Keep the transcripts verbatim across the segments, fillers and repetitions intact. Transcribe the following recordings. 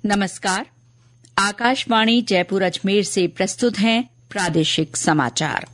नमस्कार। आकाशवाणी जयपुर अजमेर से प्रस्तुत हैं प्रादेशिक समाचार।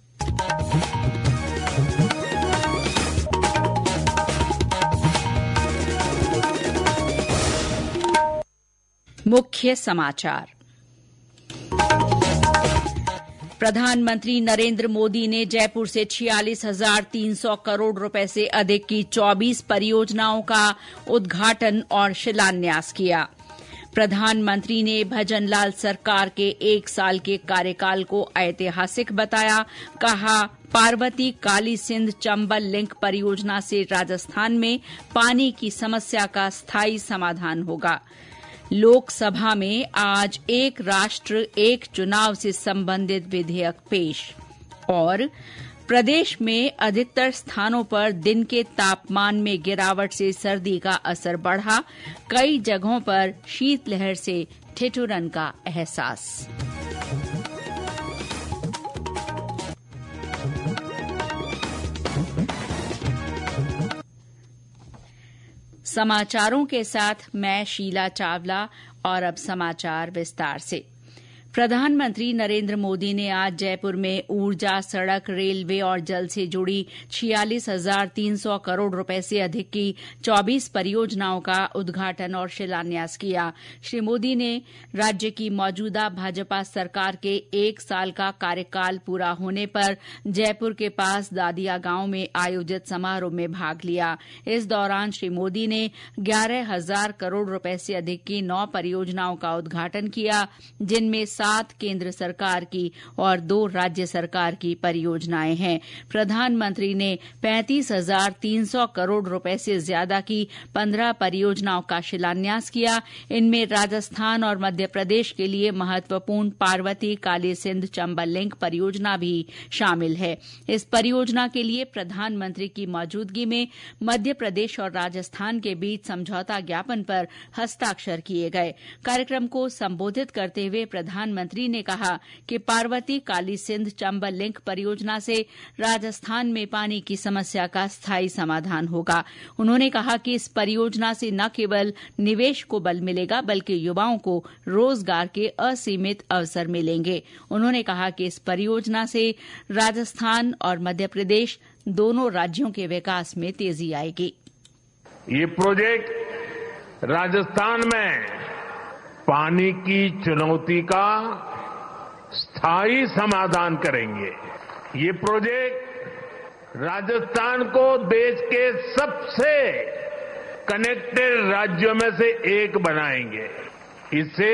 मुख्य समाचार। प्रधानमंत्री नरेंद्र मोदी ने जयपुर से छियालीस हजार तीन सौ करोड़ रुपए से अधिक की चौबीस परियोजनाओं का उद्घाटन और शिलान्यास किया। प्रधानमंत्री ने भजनलाल सरकार के एक साल के कार्यकाल को ऐतिहासिक बताया। कहा, पार्वती काली सिंध चंबल लिंक परियोजना से राजस्थान में पानी की समस्या का स्थायी समाधान होगा। लोकसभा में आज एक राष्ट्र एक चुनाव से संबंधित विधेयक पेश। और प्रदेश में अधिकतर स्थानों पर दिन के तापमान में गिरावट से सर्दी का असर बढ़ा। कई जगहों पर शीतलहर से ठिठुरन का एहसास। समाचारों के साथ मैं शीला चावला। और अब समाचार विस्तार से। प्रधानमंत्री नरेंद्र मोदी ने आज जयपुर में ऊर्जा, सड़क, रेलवे और जल से जुड़ी छियालीस हजार तीन सौ करोड़ रुपए से अधिक की चौबीस परियोजनाओं का उद्घाटन और शिलान्यास किया। श्री मोदी ने राज्य की मौजूदा भाजपा सरकार के एक साल का कार्यकाल पूरा होने पर जयपुर के पास दादिया गांव में आयोजित समारोह में भाग लिया। इस दौरान श्री मोदी ने ग्यारह हजार करोड़ रुपए से अधिक की नौ परियोजनाओं का उद्घाटन किया, जिनमें सात केंद्र सरकार की और दो राज्य सरकार की परियोजनाएं हैं। प्रधानमंत्री ने पैंतीस हजार तीन सौ करोड़ रुपए से ज्यादा की पंद्रह परियोजनाओं का शिलान्यास किया। इनमें राजस्थान और मध्य प्रदेश के लिए महत्वपूर्ण पार्वती काली सिंध चंबल लिंक परियोजना भी शामिल है। इस परियोजना के लिए प्रधानमंत्री की मौजूदगी में मध्य प्रदेश और राजस्थान के बीच समझौता ज्ञापन पर हस्ताक्षर किए गए। कार्यक्रम को संबोधित करते हुए प्रधान प्रधानमंत्री ने कहा कि पार्वती काली सिंध चंबल लिंक परियोजना से राजस्थान में पानी की समस्या का स्थायी समाधान होगा। उन्होंने कहा कि इस परियोजना से न केवल निवेश को बल मिलेगा, बल्कि युवाओं को रोजगार के असीमित अवसर मिलेंगे। उन्होंने कहा कि इस परियोजना से राजस्थान और मध्य प्रदेश दोनों राज्यों के विकास में तेजी आएगी। ये प्रोजेक्ट राजस्थान में पानी की चुनौती का स्थायी समाधान करेंगे। ये प्रोजेक्ट राजस्थान को देश के सबसे कनेक्टेड राज्यों में से एक बनाएंगे। इससे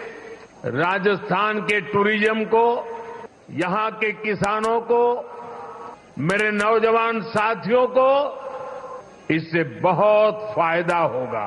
राजस्थान के टूरिज्म को, यहां के किसानों को, मेरे नौजवान साथियों को इससे बहुत फायदा होगा।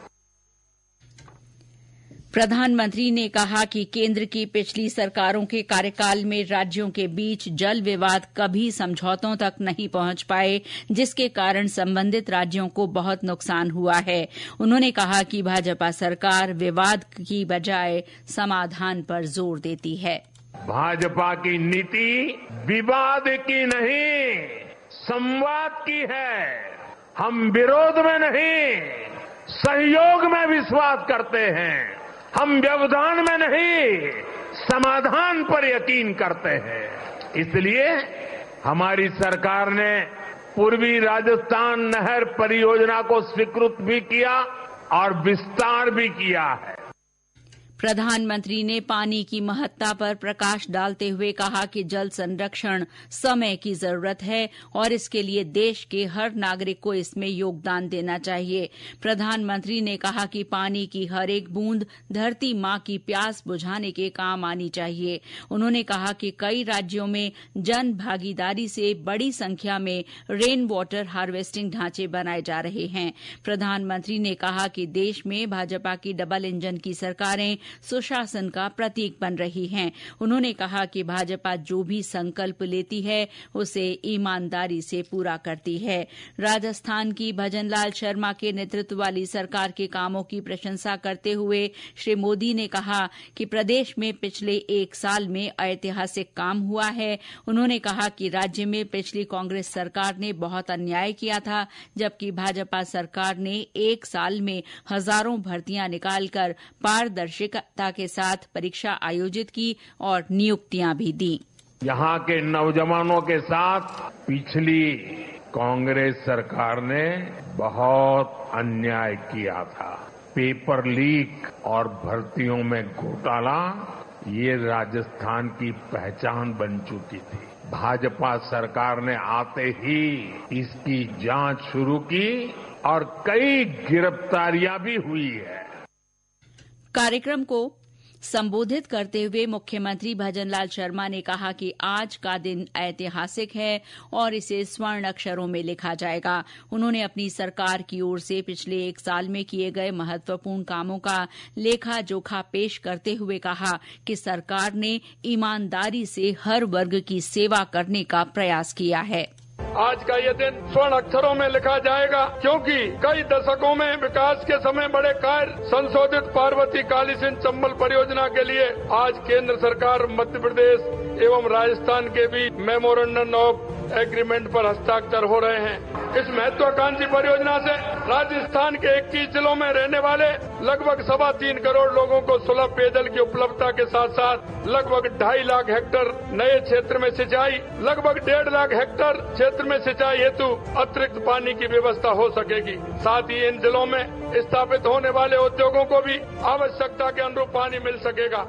प्रधानमंत्री ने कहा कि केंद्र की पिछली सरकारों के कार्यकाल में राज्यों के बीच जल विवाद कभी समझौतों तक नहीं पहुंच पाए, जिसके कारण संबंधित राज्यों को बहुत नुकसान हुआ है। उन्होंने कहा कि भाजपा सरकार विवाद की बजाय समाधान पर जोर देती है। भाजपा की नीति विवाद की नहीं, संवाद की है। हम विरोध में नहीं, सहयोग में विश्वास करते हैं। हम व्यवधान में नहीं, समाधान पर यकीन करते हैं। इसलिए हमारी सरकार ने पूर्वी राजस्थान नहर परियोजना को स्वीकृत भी किया और विस्तार भी किया है। प्रधानमंत्री ने पानी की महत्ता पर प्रकाश डालते हुए कहा कि जल संरक्षण समय की जरूरत है और इसके लिए देश के हर नागरिक को इसमें योगदान देना चाहिए। प्रधानमंत्री ने कहा कि पानी की हर एक बूंद धरती मां की प्यास बुझाने के काम आनी चाहिए। उन्होंने कहा कि कई राज्यों में जन भागीदारी से बड़ी संख्या में रेन वाटर हार्वेस्टिंग ढांचे बनाए जा रहे हैं। प्रधानमंत्री ने कहा कि देश में भाजपा की डबल इंजन की सरकारें सुशासन का प्रतीक बन रही हैं। उन्होंने कहा कि भाजपा जो भी संकल्प लेती है उसे ईमानदारी से पूरा करती है। राजस्थान की भजनलाल शर्मा के नेतृत्व वाली सरकार के कामों की प्रशंसा करते हुए श्री मोदी ने कहा कि प्रदेश में पिछले एक साल में ऐतिहासिक काम हुआ है। उन्होंने कहा कि राज्य में पिछली कांग्रेस सरकार ने बहुत अन्याय किया था, जबकि भाजपा सरकार ने एक साल में हजारों भर्तियां निकालकर पारदर्शिता के साथ परीक्षा आयोजित की और नियुक्तियां भी दी। यहाँ के नौजवानों के साथ पिछली कांग्रेस सरकार ने बहुत अन्याय किया था। पेपर लीक और भर्तियों में घोटाला ये राजस्थान की पहचान बन चुकी थी। भाजपा सरकार ने आते ही इसकी जांच शुरू की और कई गिरफ्तारियां भी हुई है। कार्यक्रम को संबोधित करते हुए मुख्यमंत्री भजनलाल शर्मा ने कहा कि आज का दिन ऐतिहासिक है और इसे स्वर्ण अक्षरों में लिखा जाएगा। उन्होंने अपनी सरकार की ओर से पिछले एक साल में किए गए महत्वपूर्ण कामों का लेखा जोखा पेश करते हुए कहा कि सरकार ने ईमानदारी से हर वर्ग की सेवा करने का प्रयास किया है। आज का ये दिन स्वर्ण अक्षरों में लिखा जाएगा, क्योंकि कई दशकों में विकास के समय बड़े कार्य संशोधित पार्वती काली सिंध चंबल परियोजना के लिए आज केंद्र सरकार मध्य प्रदेश एवं राजस्थान के बीच मेमोरेंडम ऑफ एग्रीमेंट पर हस्ताक्षर हो रहे हैं। इस महत्वाकांक्षी परियोजना से राजस्थान के इक्कीस जिलों में रहने वाले लगभग सवा तीन करोड़ लोगों को सुलभ पेयजल की उपलब्धता के साथ साथ लगभग ढाई लाख हेक्टेयर नए क्षेत्र में सिंचाई, लगभग डेढ़ लाख हेक्टेयर क्षेत्र में सिंचाई हेतु अतिरिक्त पानी की व्यवस्था हो सकेगी। साथ ही इन जिलों में स्थापित होने वाले उद्योगों को भी आवश्यकता के अनुरूप पानी मिल सकेगा।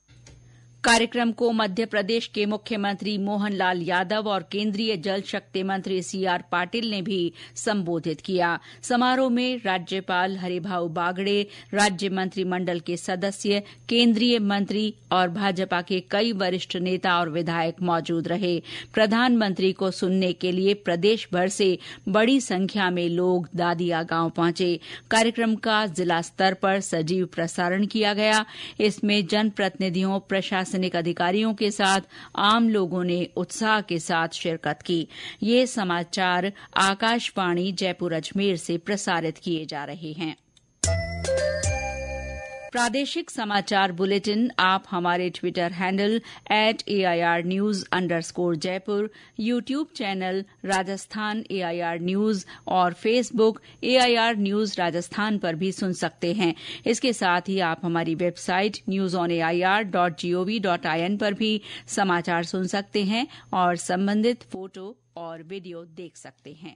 कार्यक्रम को मध्य प्रदेश के मुख्यमंत्री मोहन लाल यादव और केंद्रीय जल शक्ति मंत्री सी आर पाटिल ने भी संबोधित किया। समारोह में राज्यपाल हरिभाऊ बागड़े, राज्य मंत्रिमंडल के सदस्य, केंद्रीय मंत्री और भाजपा के कई वरिष्ठ नेता और विधायक मौजूद रहे। प्रधानमंत्री को सुनने के लिए प्रदेश भर से बड़ी संख्या में लोग दादिया गांव पहुंचे। कार्यक्रम का जिला स्तर पर सजीव प्रसारण किया गया। इसमें जनप्रतिनिधियों, प्रशासन प्रशासनिक अधिकारियों के साथ आम लोगों ने उत्साह के साथ शिरकत की। ये समाचार आकाशवाणी जयपुर अजमेर से प्रसारित किए जा रहे हैं। प्रादेशिक समाचार बुलेटिन आप हमारे Twitter handle at A I R news underscore Jaipur, YouTube channel Rajasthan A I R news और Facebook A I R news Rajasthan पर भी सुन सकते हैं। इसके साथ ही आप हमारी website news on A I R dot G O V dot I N पर भी समाचार सुन सकते हैं और संबंधित फोटो और वीडियो देख सकते हैं।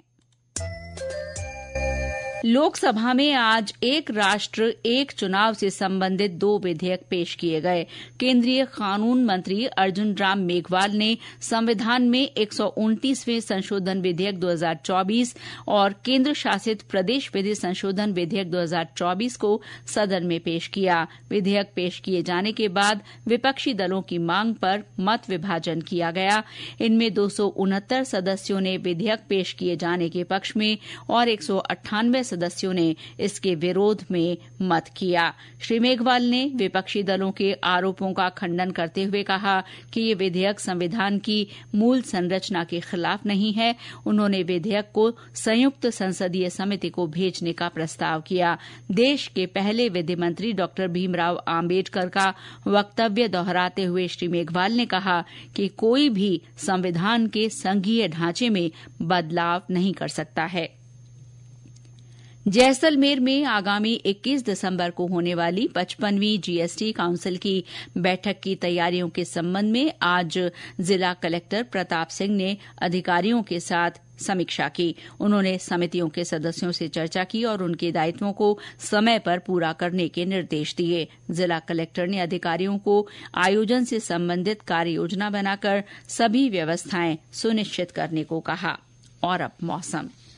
लोकसभा में आज एक राष्ट्र एक चुनाव से संबंधित दो विधेयक पेश किए गए। केंद्रीय कानून मंत्री अर्जुन राम मेघवाल ने संविधान में एक सौ उनतीसवें संशोधन विधेयक दो हजार चौबीस और केंद्र शासित प्रदेश विधि संशोधन विधेयक दो हजार चौबीस को सदन में पेश किया। विधेयक पेश किए जाने के बाद विपक्षी दलों की मांग पर मत विभाजन किया गया। इनमें दो सौ उनहत्तर सदस्यों ने विधेयक पेश किए जाने के पक्ष में और एक सौ अट्ठानवे सदस्यों ने इसके विरोध में मत किया। श्री मेघवाल ने विपक्षी दलों के आरोपों का खंडन करते हुए कहा कि ये विधेयक संविधान की मूल संरचना के खिलाफ नहीं है। उन्होंने विधेयक को संयुक्त संसदीय समिति को भेजने का प्रस्ताव किया। देश के पहले विधि मंत्री डॉक्टर भीमराव आम्बेडकर का वक्तव्य दोहराते हुए श्री मेघवाल ने कहा कि कोई भी संविधान के संघीय ढांचे में बदलाव नहीं कर सकता है। जैसलमेर में आगामी इक्कीस दिसंबर को होने वाली पचपनवीं जी एस टी काउंसिल की बैठक की तैयारियों के संबंध में आज जिला कलेक्टर प्रताप सिंह ने अधिकारियों के साथ समीक्षा की। उन्होंने समितियों के सदस्यों से चर्चा की और उनके दायित्वों को समय पर पूरा करने के निर्देश दिए। जिला कलेक्टर ने अधिकारियों को आयोजन से संबंधित कार्य योजना बनाकर सभी व्यवस्थाएं सुनिश्चित करने को कहा। और अब मौसम।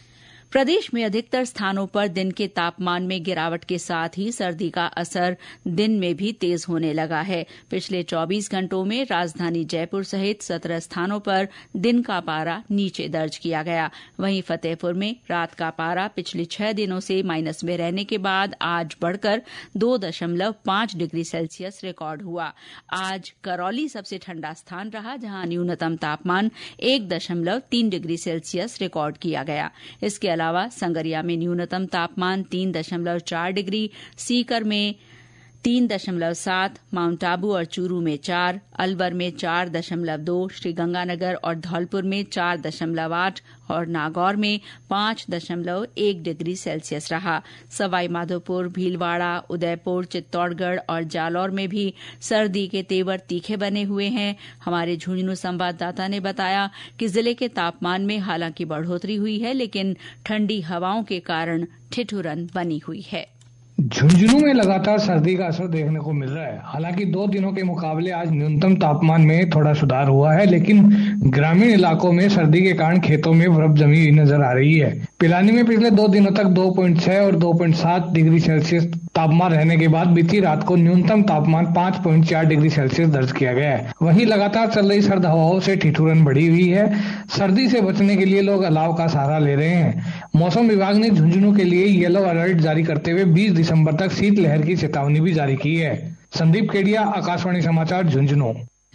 प्रदेश में अधिकतर स्थानों पर दिन के तापमान में गिरावट के साथ ही सर्दी का असर दिन में भी तेज होने लगा है। पिछले चौबीस घंटों में राजधानी जयपुर सहित सत्रह स्थानों पर दिन का पारा नीचे दर्ज किया गया। वहीं फतेहपुर में रात का पारा पिछले छह दिनों से माइनस में रहने के बाद आज बढ़कर दो दशमलव पांच डिग्री सेल्सियस रिकॉर्ड हुआ। आज करौली सबसे ठंडा स्थान रहा, जहां न्यूनतम तापमान एक दशमलव तीन डिग्री सेल्सियस रिकॉर्ड किया गया। इसके अलावा संगरिया में न्यूनतम तापमान तीन दशमलव चार डिग्री, सीकर में तीन दशमलव सात, माउंट आबू और चूरू में चार, अलवर में चार दशमलव दो, श्रीगंगानगर और धौलपुर में चार दशमलव आठ और नागौर में पांच दशमलव एक डिग्री सेल्सियस रहा। सवाई माधोपुर, भीलवाड़ा, उदयपुर, चित्तौड़गढ़ और जालौर में भी सर्दी के तेवर तीखे बने हुए हैं। हमारे झुंझुनू संवाददाता ने बताया कि जिले के तापमान में हालांकि बढ़ोतरी हुई है, लेकिन ठंडी हवाओं के कारण ठिठुरन बनी हुई है। झुंझुनू में लगातार सर्दी का असर देखने को मिल रहा है। हालांकि दो दिनों के मुकाबले आज न्यूनतम तापमान में थोड़ा सुधार हुआ है, लेकिन ग्रामीण इलाकों में सर्दी के कारण खेतों में बर्फ जमी हुई नजर आ रही है। पिलानी में पिछले दो दिनों तक दो पॉइंट छह और दो पॉइंट सात डिग्री सेल्सियस तापमान रहने के बाद बीती रात को न्यूनतम तापमान पाँच पॉइंट चार डिग्री सेल्सियस दर्ज किया गया है। वहीं लगातार चल रही सर्द हवाओं से ठिठुरन बढ़ी हुई है। सर्दी से बचने के लिए लोग अलाव का सहारा ले रहे हैं। मौसम विभाग ने झुंझुनू के लिए येलो अलर्ट जारी करते हुए बीस दिसंबर तक शीतलहर की चेतावनी भी जारी की है। संदीप केडिया, आकाशवाणी समाचार, झुंझुनू।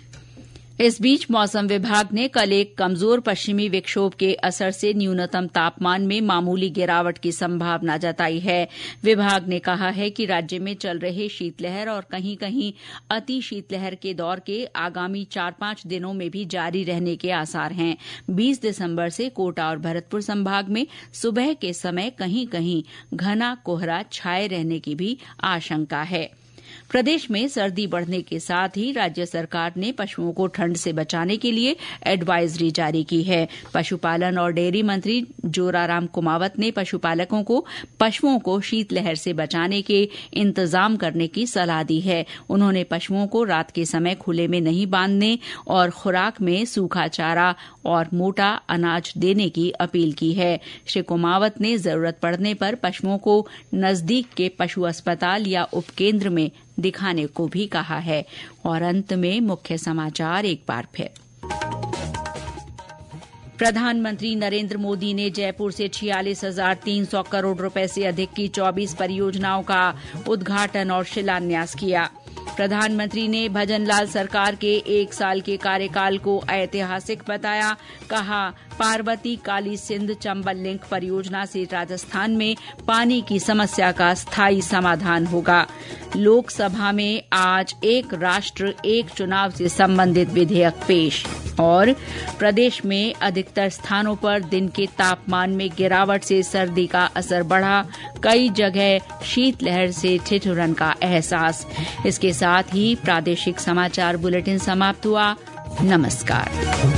इस बीच मौसम विभाग ने कल एक कमजोर पश्चिमी विक्षोभ के असर से न्यूनतम तापमान में मामूली गिरावट की संभावना जताई है। विभाग ने कहा है कि राज्य में चल रहे शीतलहर और कहीं कहीं अति शीतलहर के दौर के आगामी चार पांच दिनों में भी जारी रहने के आसार हैं। बीस दिसंबर से कोटा और भरतपुर संभाग में सुबह के समय कहीं कहीं घना कोहरा छाये रहने की भी आशंका है। प्रदेश में सर्दी बढ़ने के साथ ही राज्य सरकार ने पशुओं को ठंड से बचाने के लिए एडवाइजरी जारी की है। पशुपालन और डेयरी मंत्री जोराराम कुमावत ने पशुपालकों को पशुओं को शीतलहर से बचाने के इंतजाम करने की सलाह दी है। उन्होंने पशुओं को रात के समय खुले में नहीं बांधने और खुराक में सूखा चारा और मोटा अनाज देने की अपील की है। श्री कुमावत ने जरूरत पड़ने पर पशुओं को नजदीक के पशु अस्पताल या उपकेंद्र में दिखाने को भी कहा है। और अंत में मुख्य समाचार एक बार फिर। प्रधानमंत्री नरेंद्र मोदी ने जयपुर से छियालीस हजार तीन सौ करोड़ रुपए से अधिक की चौबीस परियोजनाओं का उद्घाटन और शिलान्यास किया। प्रधानमंत्री ने भजनलाल सरकार के एक साल के कार्यकाल को ऐतिहासिक बताया। कहा, पार्वती काली सिंध चंबल लिंक परियोजना से राजस्थान में पानी की समस्या का स्थायी समाधान होगा। लोकसभा में आज एक राष्ट्र एक चुनाव से संबंधित विधेयक पेश। और प्रदेश में अधिकतर स्थानों पर दिन के तापमान में गिरावट से सर्दी का असर बढ़ा। कई जगह शीतलहर से ठिठुरन का एहसास। इसके साथ ही प्रादेशिक समाचार बुलेटिन समाप्त हुआ। नमस्कार।